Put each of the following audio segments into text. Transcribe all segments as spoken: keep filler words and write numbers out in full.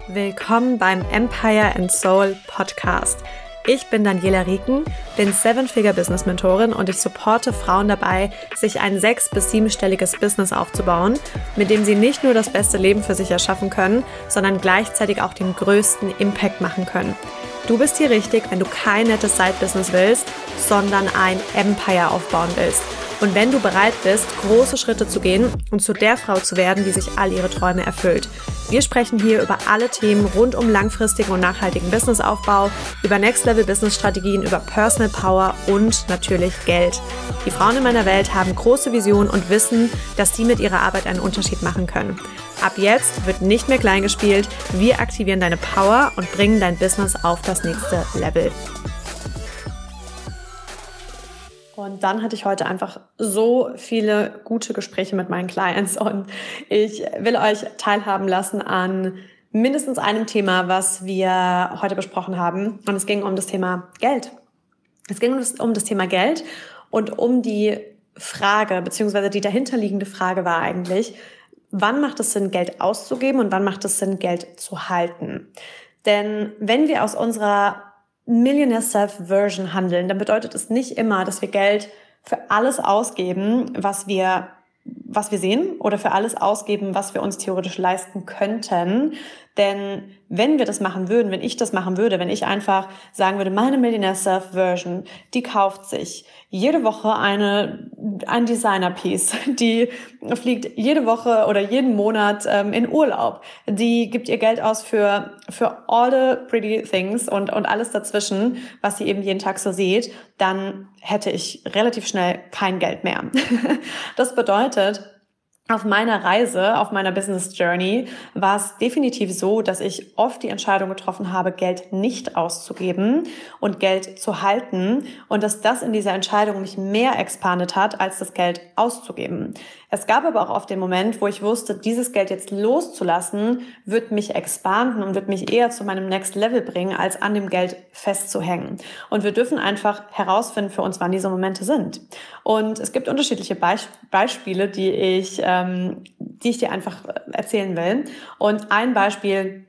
Willkommen beim Empire and Soul Podcast. Ich bin Daniela Rieken, bin Seven-Figure-Business-Mentorin und ich supporte Frauen dabei, sich ein sechs- bis siebenstelliges Business aufzubauen, mit dem sie nicht nur das beste Leben für sich erschaffen können, sondern gleichzeitig auch den größten Impact machen können. Du bist hier richtig, wenn du kein nettes Side-Business willst, sondern ein Empire aufbauen willst. Und wenn du bereit bist, große Schritte zu gehen und zu der Frau zu werden, die sich all ihre Träume erfüllt. Wir sprechen hier über alle Themen rund um langfristigen und nachhaltigen Businessaufbau, über Next-Level-Business-Strategien, über Personal Power und natürlich Geld. Die Frauen in meiner Welt haben große Visionen und wissen, dass sie mit ihrer Arbeit einen Unterschied machen können. Ab jetzt wird nicht mehr klein gespielt. Wir aktivieren deine Power und bringen dein Business auf das nächste Level. Und dann hatte ich heute einfach so viele gute Gespräche mit meinen Clients und ich will euch teilhaben lassen an mindestens einem Thema, was wir heute besprochen haben. Und es ging um das Thema Geld. Es ging um das, um das Thema Geld und um die Frage, beziehungsweise die dahinterliegende Frage war eigentlich, wann macht es Sinn, Geld auszugeben und wann macht es Sinn, Geld zu halten? Denn wenn wir aus unserer Millionaire Self-Version handeln, dann bedeutet es nicht immer, dass wir Geld für alles ausgeben, was wir, was wir sehen oder für alles ausgeben, was wir uns theoretisch leisten könnten. Denn wenn wir das machen würden, wenn ich das machen würde, wenn ich einfach sagen würde, meine Millionaire Self-Version, die kauft sich jede Woche eine, ein Designer-Piece, die fliegt jede Woche oder jeden Monat ähm, in Urlaub, die gibt ihr Geld aus für, für all the pretty things und, und alles dazwischen, was sie eben jeden Tag so sieht, dann hätte ich relativ schnell kein Geld mehr. Das bedeutet, auf meiner Reise, auf meiner Business Journey war es definitiv so, dass ich oft die Entscheidung getroffen habe, Geld nicht auszugeben und Geld zu halten und dass das in dieser Entscheidung mich mehr expandet hat, als das Geld auszugeben. Es gab aber auch oft den Moment, wo ich wusste, dieses Geld jetzt loszulassen, wird mich expanden und wird mich eher zu meinem Next Level bringen, als an dem Geld festzuhängen. Und wir dürfen einfach herausfinden für uns, wann diese Momente sind. Und es gibt unterschiedliche Beisp- Beispiele, die ich, ähm, die ich dir einfach erzählen will. Und ein Beispiel,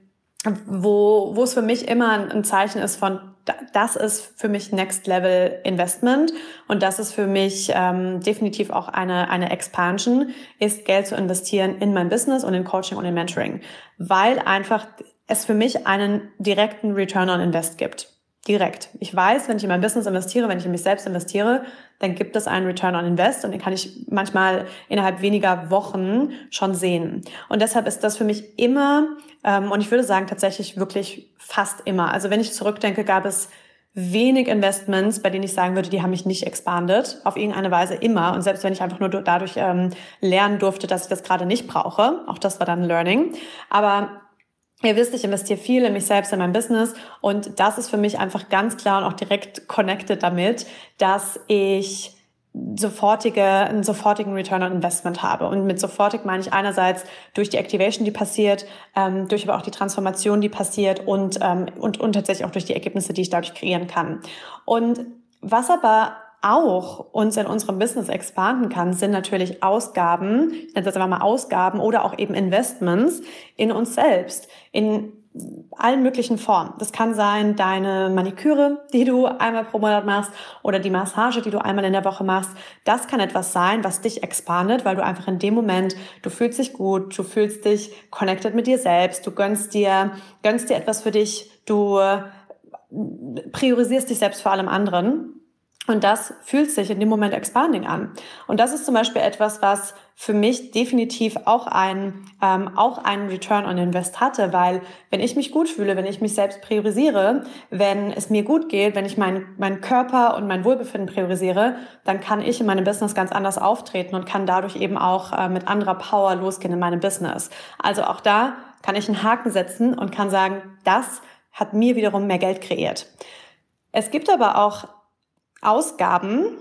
wo, wo es für mich immer ein Zeichen ist von, das ist für mich Next Level Investment und das ist für mich ähm, definitiv auch eine eine Expansion, ist Geld zu investieren in mein Business und in Coaching und in Mentoring, weil einfach es für mich einen direkten Return on Invest gibt. Direkt. Ich weiß, wenn ich in mein Business investiere, wenn ich in mich selbst investiere, dann gibt es einen Return on Invest und den kann ich manchmal innerhalb weniger Wochen schon sehen. Und deshalb ist das für mich immer, ähm, und ich würde sagen tatsächlich wirklich fast immer, also wenn ich zurückdenke, gab es wenig Investments, bei denen ich sagen würde, die haben mich nicht expandet, auf irgendeine Weise immer. Und selbst wenn ich einfach nur dadurch ähm, lernen durfte, dass ich das gerade nicht brauche, auch das war dann Learning. Aber ihr wisst, ich investiere viel in mich selbst, in mein Business und das ist für mich einfach ganz klar und auch direkt connected damit, dass ich sofortige, einen sofortigen Return on Investment habe. Und mit sofortig meine ich einerseits durch die Activation, die passiert, ähm, durch aber auch die Transformation, die passiert und, ähm, und, und tatsächlich auch durch die Ergebnisse, die ich dadurch kreieren kann. Und was aber auch uns in unserem Business expanden kann, sind natürlich Ausgaben, ich nenne das einfach mal Ausgaben oder auch eben Investments in uns selbst, in allen möglichen Formen. Das kann sein deine Maniküre, die du einmal pro Monat machst oder die Massage, die du einmal in der Woche machst. Das kann etwas sein, was dich expandet, weil du einfach in dem Moment, du fühlst dich gut, du fühlst dich connected mit dir selbst, du gönnst dir, gönnst dir etwas für dich, du priorisierst dich selbst vor allem anderen. Und das fühlt sich in dem Moment expanding an. Und das ist zum Beispiel etwas, was für mich definitiv auch ein ähm, auch einen Return on Invest hatte, weil wenn ich mich gut fühle, wenn ich mich selbst priorisiere, wenn es mir gut geht, wenn ich meinen meinen Körper und mein Wohlbefinden priorisiere, dann kann ich in meinem Business ganz anders auftreten und kann dadurch eben auch äh, mit anderer Power losgehen in meinem Business. Also auch da kann ich einen Haken setzen und kann sagen, das hat mir wiederum mehr Geld kreiert. Es gibt aber auch Ausgaben,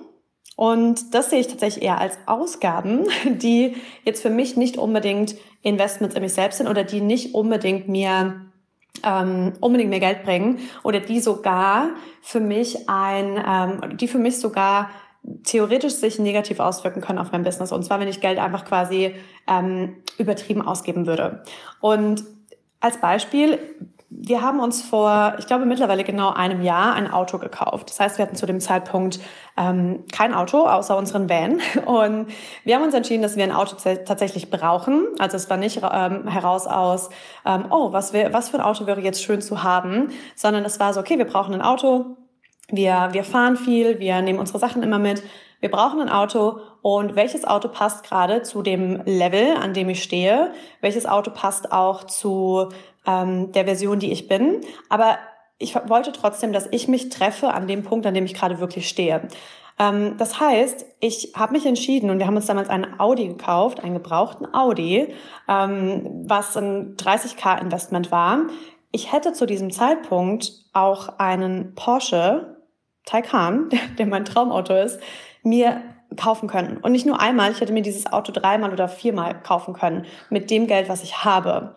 und das sehe ich tatsächlich eher als Ausgaben, die jetzt für mich nicht unbedingt Investments in mich selbst sind oder die nicht unbedingt mir ähm, unbedingt mehr Geld bringen oder die sogar für mich ein, ähm, die für mich sogar theoretisch sich negativ auswirken können auf mein Business. Und zwar, wenn ich Geld einfach quasi ähm, übertrieben ausgeben würde. Und Als Beispiel, wir haben uns vor, ich glaube mittlerweile genau einem Jahr ein Auto gekauft. Das heißt, wir hatten zu dem Zeitpunkt ähm, kein Auto, außer unseren Van. Und wir haben uns entschieden, dass wir ein Auto t- tatsächlich brauchen. Also es war nicht ähm, heraus aus, ähm, oh, was, wär, was für ein Auto wäre jetzt schön zu haben, sondern es war so, okay, wir brauchen ein Auto, wir, wir fahren viel, wir nehmen unsere Sachen immer mit. Wir brauchen ein Auto und welches Auto passt gerade zu dem Level, an dem ich stehe? Welches Auto passt auch zu ähm, der Version, die ich bin? Aber ich wollte trotzdem, dass ich mich treffe an dem Punkt, an dem ich gerade wirklich stehe. Ähm, das heißt, ich habe mich entschieden und wir haben uns damals einen Audi gekauft, einen gebrauchten Audi, ähm, was ein dreißigtausend Investment war. Ich hätte zu diesem Zeitpunkt auch einen Porsche Taycan, der, der mein Traumauto ist, mir kaufen können. Und nicht nur einmal, ich hätte mir dieses Auto dreimal oder viermal kaufen können mit dem Geld, was ich habe.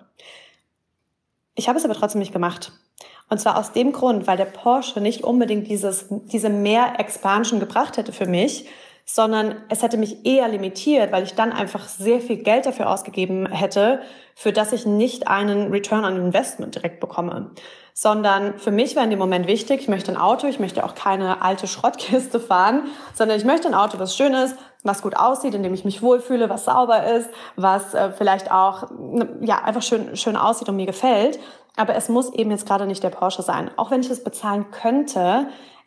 Ich habe es aber trotzdem nicht gemacht. Und zwar aus dem Grund, weil der Porsche nicht unbedingt dieses, diese Mehr-Expansion gebracht hätte für mich, sondern es hätte mich eher limitiert, weil ich dann einfach sehr viel Geld dafür ausgegeben hätte, für das ich nicht einen Return on Investment direkt bekomme. Sondern für mich war in dem Moment wichtig, ich möchte ein Auto, ich möchte auch keine alte Schrottkiste fahren, sondern ich möchte ein Auto, was schön ist, was gut aussieht, in dem ich mich wohlfühle, was sauber ist, was äh, vielleicht auch ja einfach schön schön aussieht und mir gefällt. Aber es muss eben jetzt gerade nicht der Porsche sein. Auch wenn ich es bezahlen könnte,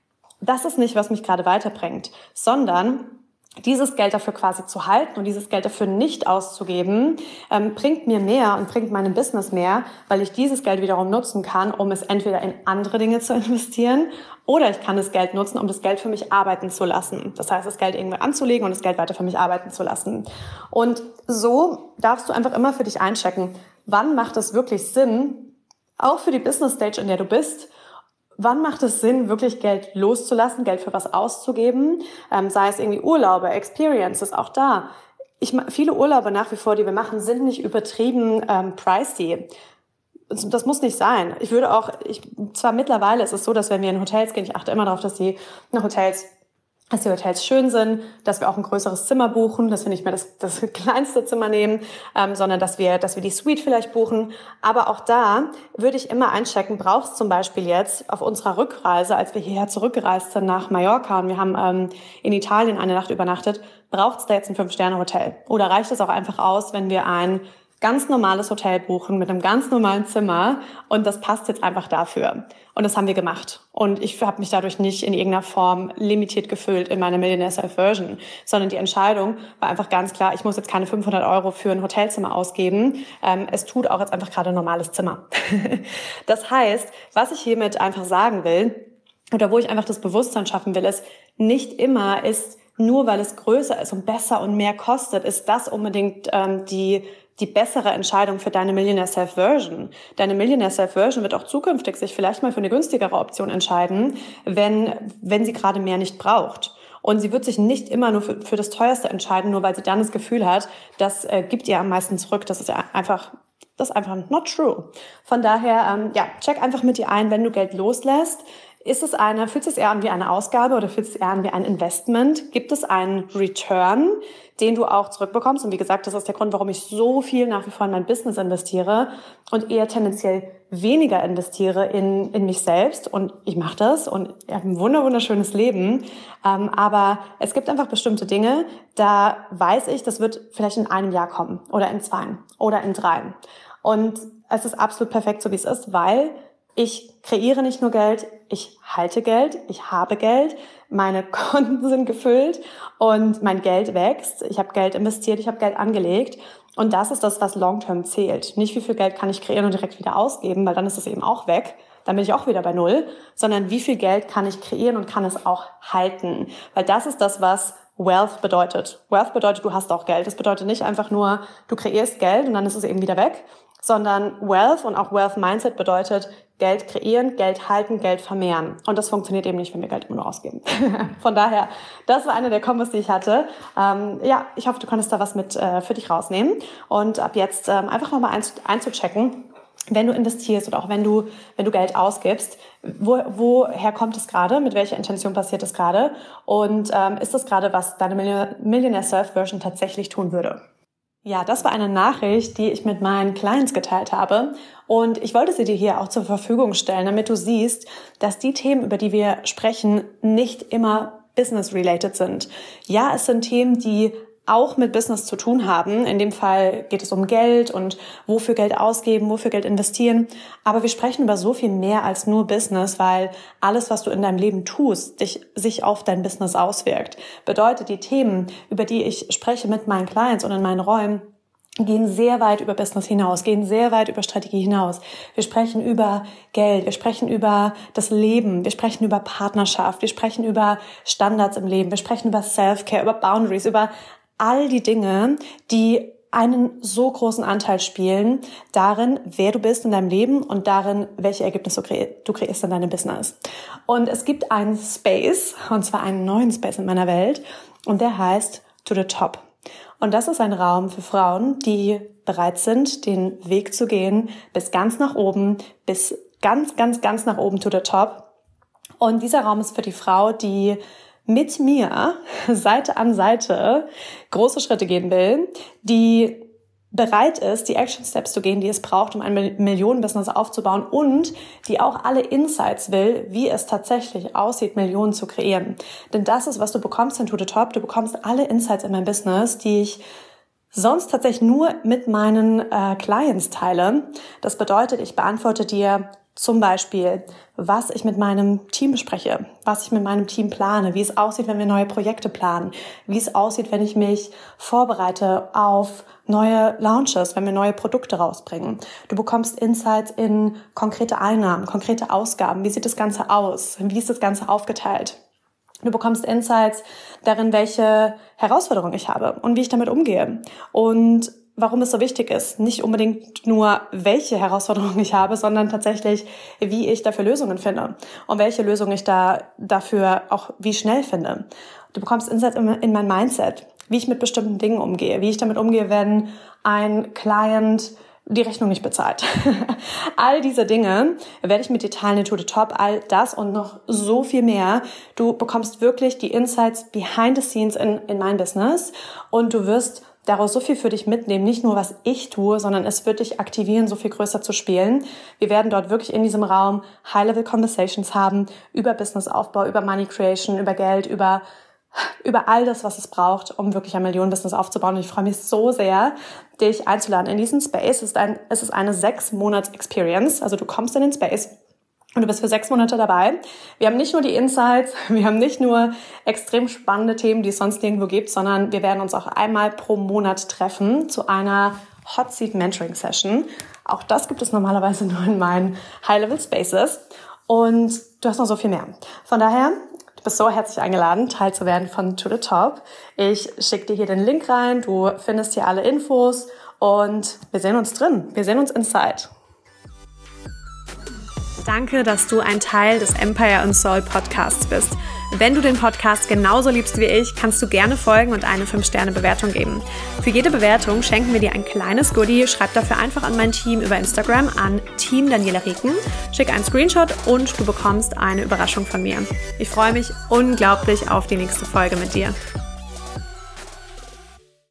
das ist nicht, was mich gerade weiterbringt, sondern dieses Geld dafür quasi zu halten und dieses Geld dafür nicht auszugeben, ähm, bringt mir mehr und bringt meinem Business mehr, weil ich dieses Geld wiederum nutzen kann, um es entweder in andere Dinge zu investieren oder ich kann das Geld nutzen, um das Geld für mich arbeiten zu lassen. Das heißt, das Geld irgendwo anzulegen und das Geld weiter für mich arbeiten zu lassen. Und so darfst du einfach immer für dich einchecken, wann macht es wirklich Sinn, auch für die Business Stage, in der du bist. Wann macht es Sinn, wirklich Geld loszulassen, Geld für was auszugeben? Ähm, sei es irgendwie Urlaube, Experiences, auch da. Ich, viele Urlaube nach wie vor, die wir machen, sind nicht übertrieben ähm, pricey. Das muss nicht sein. Ich würde auch, ich, zwar mittlerweile ist es so, dass wenn wir in Hotels gehen, ich achte immer darauf, dass die Hotels dass die Hotels schön sind, dass wir auch ein größeres Zimmer buchen, dass wir nicht mehr das, das kleinste Zimmer nehmen, ähm, sondern dass wir, dass wir die Suite vielleicht buchen. Aber auch da würde ich immer einchecken, brauchst zum Beispiel jetzt auf unserer Rückreise, als wir hierher zurückgereist sind nach Mallorca und wir haben ähm, in Italien eine Nacht übernachtet, braucht es da jetzt ein Fünf-Sterne-Hotel? Oder reicht es auch einfach aus, wenn wir ein ganz normales Hotel buchen mit einem ganz normalen Zimmer und das passt jetzt einfach dafür. Und das haben wir gemacht. Und ich habe mich dadurch nicht in irgendeiner Form limitiert gefühlt in meiner Millionaire Self Version, sondern die Entscheidung war einfach ganz klar, ich muss jetzt keine fünfhundert Euro für ein Hotelzimmer ausgeben. Ähm, es tut auch jetzt einfach gerade ein normales Zimmer. Das heißt, was ich hiermit einfach sagen will, oder wo ich einfach das Bewusstsein schaffen will, ist, nicht immer ist, nur weil es größer ist und besser und mehr kostet, ist das unbedingt ähm, die die bessere Entscheidung für deine Millionaire Self Version. Deine Millionaire Self Version wird auch zukünftig sich vielleicht mal für eine günstigere Option entscheiden, wenn, wenn sie gerade mehr nicht braucht. Und sie wird sich nicht immer nur für, für das Teuerste entscheiden, nur weil sie dann das Gefühl hat, das äh, gibt ihr am meisten zurück. Das ist ja einfach, das ist einfach not true. Von daher, ähm, ja, check einfach mit dir ein, wenn du Geld loslässt. Ist es eine, fühlt es eher an wie eine Ausgabe oder fühlt es eher an wie ein Investment? Gibt es einen Return, den du auch zurückbekommst? Und wie gesagt, das ist der Grund, warum ich so viel nach wie vor in mein Business investiere und eher tendenziell weniger investiere in, in mich selbst. Und ich mache das und ich habe ein wunderschönes Leben. Ähm, aber es gibt einfach bestimmte Dinge, da weiß ich, das wird vielleicht in einem Jahr kommen oder in zwei oder in drei. Und es ist absolut perfekt, so wie es ist, weil ich kreiere nicht nur Geld, ich halte Geld, ich habe Geld, meine Konten sind gefüllt und mein Geld wächst. Ich habe Geld investiert, ich habe Geld angelegt und das ist das, was long-term zählt. Nicht wie viel Geld kann ich kreieren und direkt wieder ausgeben, weil dann ist es eben auch weg. Dann bin ich auch wieder bei Null, sondern wie viel Geld kann ich kreieren und kann es auch halten. Weil das ist das, was Wealth bedeutet. Wealth bedeutet, du hast auch Geld. Das bedeutet nicht einfach nur, du kreierst Geld und dann ist es eben wieder weg, sondern Wealth und auch Wealth Mindset bedeutet Geld kreieren, Geld halten, Geld vermehren. Und das funktioniert eben nicht, wenn wir Geld immer nur ausgeben. Von daher, das war eine der Kombos, die ich hatte. Ähm, ja, ich hoffe, du konntest da was mit äh, für dich rausnehmen. Und ab jetzt ähm, einfach nochmal einz- einzuchecken, wenn du investierst oder auch wenn du, wenn du Geld ausgibst, wo, woher kommt es gerade, mit welcher Intention passiert es gerade und ähm, ist das gerade, was deine Millionaire Self Version tatsächlich tun würde? Ja, das war eine Nachricht, die ich mit meinen Clients geteilt habe. Und ich wollte sie dir hier auch zur Verfügung stellen, damit du siehst, dass die Themen, über die wir sprechen, nicht immer business-related sind. Ja, es sind Themen, die auch mit Business zu tun haben. In dem Fall geht es um Geld und wofür Geld ausgeben, wofür Geld investieren. Aber wir sprechen über so viel mehr als nur Business, weil alles, was du in deinem Leben tust, dich, sich auf dein Business auswirkt. Bedeutet, die Themen, über die ich spreche mit meinen Clients und in meinen Räumen, gehen sehr weit über Business hinaus, gehen sehr weit über Strategie hinaus. Wir sprechen über Geld, wir sprechen über das Leben, wir sprechen über Partnerschaft, wir sprechen über Standards im Leben, wir sprechen über Self-Care, über Boundaries, über all die Dinge, die einen so großen Anteil spielen darin, wer du bist in deinem Leben und darin, welche Ergebnisse du, kre- du kreierst in deinem Business. Und es gibt einen Space, und zwar einen neuen Space in meiner Welt, und der heißt To the Top. Und das ist ein Raum für Frauen, die bereit sind, den Weg zu gehen bis ganz nach oben, bis ganz, ganz, ganz nach oben to the top. Und dieser Raum ist für die Frau, die mit mir Seite an Seite große Schritte gehen will, die bereit ist, die Action Steps zu gehen, die es braucht, um ein Millionen-Business aufzubauen und die auch alle Insights will, wie es tatsächlich aussieht, Millionen zu kreieren. Denn das ist, was du bekommst in To The Top. Du bekommst alle Insights in mein Business, die ich sonst tatsächlich nur mit meinen äh, Clients teile. Das bedeutet, ich beantworte dir zum Beispiel, was ich mit meinem Team bespreche, was ich mit meinem Team plane, wie es aussieht, wenn wir neue Projekte planen, wie es aussieht, wenn ich mich vorbereite auf neue Launches, wenn wir neue Produkte rausbringen. Du bekommst Insights in konkrete Einnahmen, konkrete Ausgaben. Wie sieht das Ganze aus? Wie ist das Ganze aufgeteilt? Du bekommst Insights darin, welche Herausforderungen ich habe und wie ich damit umgehe. Und warum es so wichtig ist, nicht unbedingt nur, welche Herausforderungen ich habe, sondern tatsächlich, wie ich dafür Lösungen finde und welche Lösungen ich da dafür auch wie schnell finde. Du bekommst Insights in mein Mindset, wie ich mit bestimmten Dingen umgehe, wie ich damit umgehe, wenn ein Client die Rechnung nicht bezahlt. All diese Dinge werde ich mit dir teilen in To The Top, all das und noch so viel mehr. Du bekommst wirklich die Insights behind the scenes in, in mein Business und du wirst daraus so viel für dich mitnehmen, nicht nur was ich tue, sondern es wird dich aktivieren, so viel größer zu spielen. Wir werden dort wirklich in diesem Raum High-Level-Conversations haben über Businessaufbau, über Money Creation, über Geld, über über all das, was es braucht, um wirklich ein Millionen-Business aufzubauen. Und ich freue mich so sehr, dich einzuladen in diesen Space. Es ist, ein, es ist eine sechs-Monats-Experience. Also du kommst in den Space und du bist für sechs Monate dabei. Wir haben nicht nur die Insights, wir haben nicht nur extrem spannende Themen, die es sonst nirgendwo gibt, sondern wir werden uns auch einmal pro Monat treffen zu einer Hot Seat Mentoring Session. Auch das gibt es normalerweise nur in meinen High-Level Spaces. Und du hast noch so viel mehr. Von daher, du bist so herzlich eingeladen, Teil zu werden von To The Top. Ich schicke dir hier den Link rein, du findest hier alle Infos und wir sehen uns drin. Wir sehen uns inside. Danke, dass du ein Teil des Empire and Soul Podcasts bist. Wenn du den Podcast genauso liebst wie ich, kannst du gerne folgen und eine fünf Sterne Bewertung geben. Für jede Bewertung schenken wir dir ein kleines Goodie. Schreib dafür einfach an mein Team über Instagram an Team Daniela Rieken. Schick einen Screenshot und du bekommst eine Überraschung von mir. Ich freue mich unglaublich auf die nächste Folge mit dir.